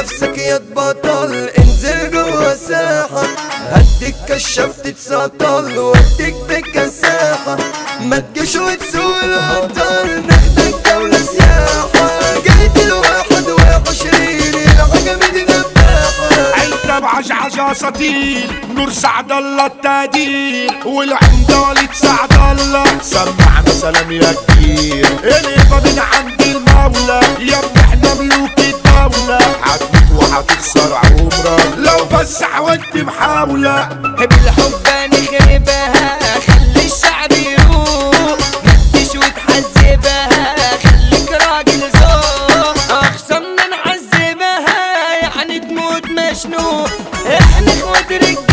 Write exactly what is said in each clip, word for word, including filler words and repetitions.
نفسك يا تبطل انزل جوا الساحة، هديك كشاف تتسطل واديك بكساحة، ما تجيش وتسوق الهطل ناخدك جولة سياحة، جيت الواحد وعشرين العجمة دي دباحة. عيلة بعجعج اساطير نور سعد الله التقدير، والعمدة سعد الله سمعنا سلام يا كبير، الهبة من عند المولى يا ابني احنا ملوك الدولة، هتموت وهتخسر عمرك لو بس حاولت محاولة. بالحب نخربها خلي الشعب يروق، متش وتحذبها خليك راجل ذوق، اخصمنا نعذبها يعني تموت مشنوق، احنا اخوات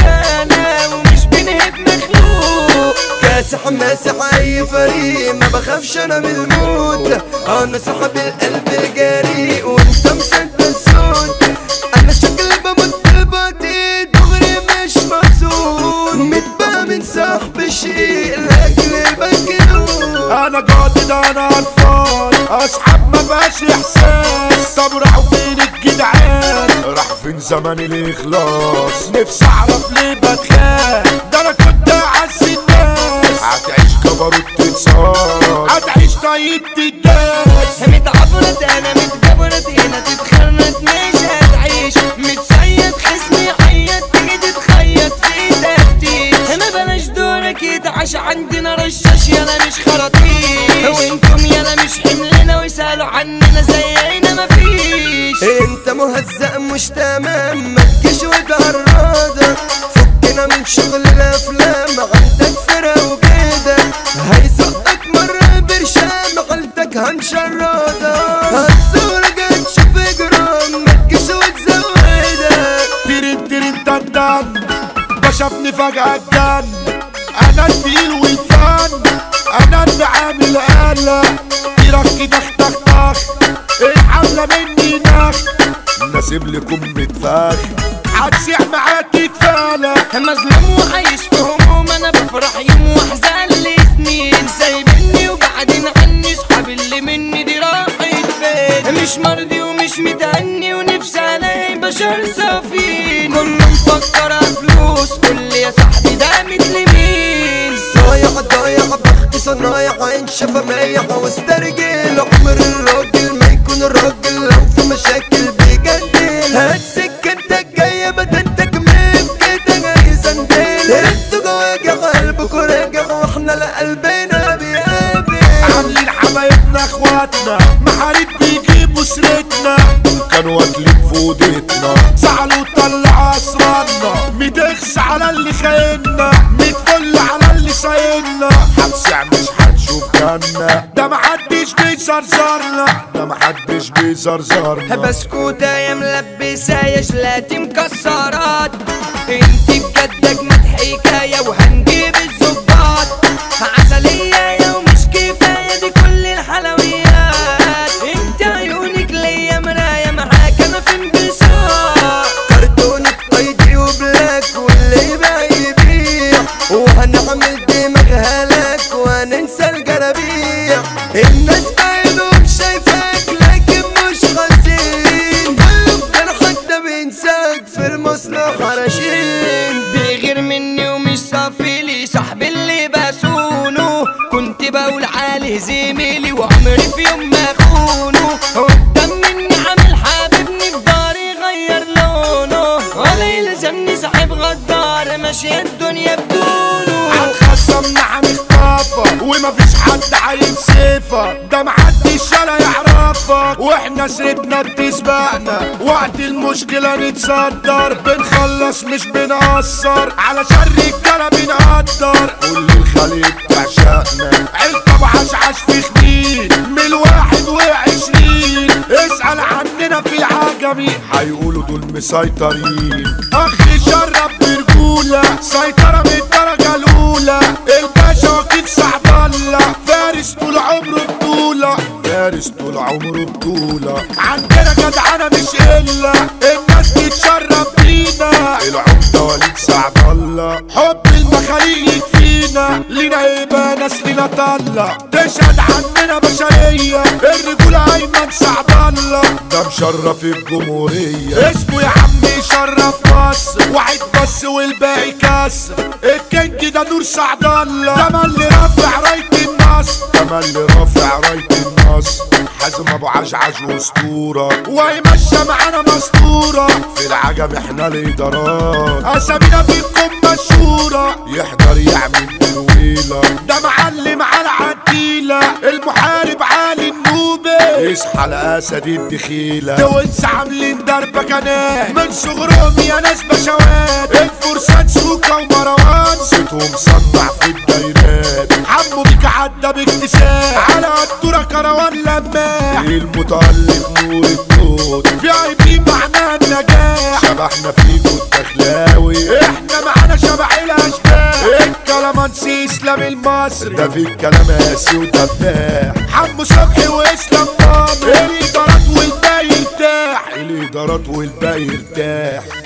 رجالة ومش بنهب مخلوق، كاسح ماسح اي فريق ما بخافش انا من الموت، انا صاحب القلب الجريء وانت مسد الصوت، انا شكلي بموت بالبطيء دغري مش مبسوط، متبقى من صاحب الشيء لاجل البنكنوت، انا جادد انا قرفان اصحاب ما بقاش احساس، طب راحوا فين الجدعان راح فين زمان الاخلاص، نفسي اعرف ليه بتخان ده انا كنت اعز الناس، هتعيش كبروت تنسان هتعيش طيب تداس، متعفرت انا متجبرت هنا تتخرنت مش هتعيش، متسيد خصمي عيط تيجي تتخيط في تفتيش، ما بلاش دورك يتعش عندنا رشاش يلا مش خراطيش، وانتم يلا مش حملنا ويسألوا عننا زينا مفيش، انت مهزأ مش تمام ما تجيش وتعرضك، فكنا من شغل الافلام عندك فرق وكده، هيسقط مرة برشام عيلتك هنشردك، هتصورك هتشوف جرام ما تجيش وتزودك، ترين ترين تندن بشافني فجأة الجن، انا التقيل والفن انا اللي عامل قلق، ترك دخ دخ دخ الحملة مني نخ، نسيب لكم متفاخ هتسيح معاك تتفالى، مظلوم وعايش في هموم انا بفرح يوم واحزن لي سنين، سايبني وبعدين عني صحابي اللي مني دي راحت فين، مش مرضي ومش متهني ونفسي الاقي بشر صافين، كله مفكر فلوس كل يا صاحبي ده مثل مين، صايع ضايع بختي صنايع عين شفا مايع واسترجل، عمر الراجل ما يكون الراجل لو في مشاكل بيجدل، هات سكتك جاية بدنتك من كده جاي زندل، انتوا جواجع قلبكوا راجع واحنا لقلبنا بيقابل، عاملين حبايبنا اخواتنا محارب بيجيبوا سيرتنا، كانوا واكلين في اوضتنا زعلوا طلعوا اسرارنا، متخس على اللي خايننا متفل على اللي صايلنا، هتسع مش هنشوف جنة ده محدش بيزرزرنا ده محدش بيزرزرنا، بسكوتة يا ملبسة يا جلاتي مكسرات، انت بجد اجمد حكاية وهنجيب الظباط، عسلية يا ومش كفاية دي كل الحلويات، انت عيونك ليا مراية معاك انا في انبساط، كرتونك ايدي وبلاك واللي يبيع يبيع، وهنعمل دماغها لك وهننسى الجرابيع، الناس بعينهم شايفاك لكن مش خاسين، كان حتى بينساك في المصلحة راشين، بيغير مني ومش صافي لي صاحبي اللي بسونه، كنت بقول عليه زميلي وعمري في يوم ما اخونه، قدام مني عامل حبيبني في داري غير لونه، ولا يلزمني صاحب غدار ماشية الدنيا بدونه، عالخصم نعم اختافك ومفيش حد عايز سيفك ده محدش ولا يعرفك، واحنا سيبنا بتسبقنا وقت المشكلة نتصدر، بنخلص مش بنقصر علشان رجالة بنقدر، كل الخليج تعشقنا عيلة ابو عشعش في خمين من الواحد وعشرين، اسأل عننا في العجمي هيقولوا دول مسيطرين، اخ شرب برجولة سيطرة من الدرجة الاولى، الباشا وكيل سعد الله فارس طول عمره بطولة، فارس طول عمره بطولة، عندنا جدعانة مش إلا الناس تتشرب بينا، العمدة وليد سعد الله حب المخاليق فينا، لينا يبقى ناس لينا طلة تشهد عننا معانا بشرية الرجولة ايمن سعد الله ده مشرف الجمهورية اسمه يا عم يشرف مصر واحد بس والباقي كسر الكينج ده نور سعد الله ده اللي رافع راية النصر ده اللي رافع راية النصر حازم ابو عجعج واسطورة ويمشى معانا مسطورة في العجب احنا الادارات اسامينا فيكم مشهورة يحضر يعمل ترويلة ده معلم على عديلة المحارب علي النوبي يصحى الاسد الدخيلة توانسة عاملين دربة كنات من صغرهم يا ناس بشوات الفرسان سوكا ومروان صوتهم صنع في الدايرات حمو بيك عدى باكتساب على الدورة كروان لماح المتألق نور التوت في اي بي معناه النجاح شبحنا فيكو الدخلاوي احنا معانا شبح الاشباح الكلامانسي اسلام المصري ده في الكلام قاسي ودباح حمو صبحي واسلام طامر الادارات والباقي يرتاح الادارات والباقي يرتاح